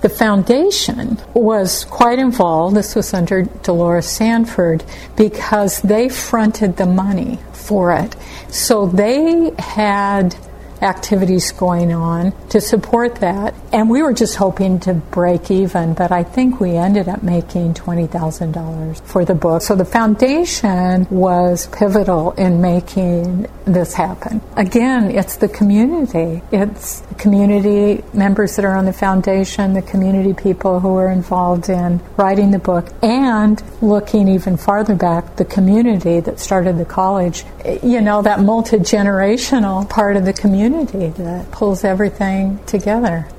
The foundation was quite involved. This was under Dolores Sanford because they fronted the money for it. So they had activities going on to support that, and we were just hoping to break even, but I think we ended up making $20,000 for the book. So the foundation was pivotal in making this happen. Again, it's the community. It's the community members that are on the foundation, the community people who are involved in writing the book, and looking even farther back, the community that started the college. You know, that multi-generational part of the community that pulls everything together.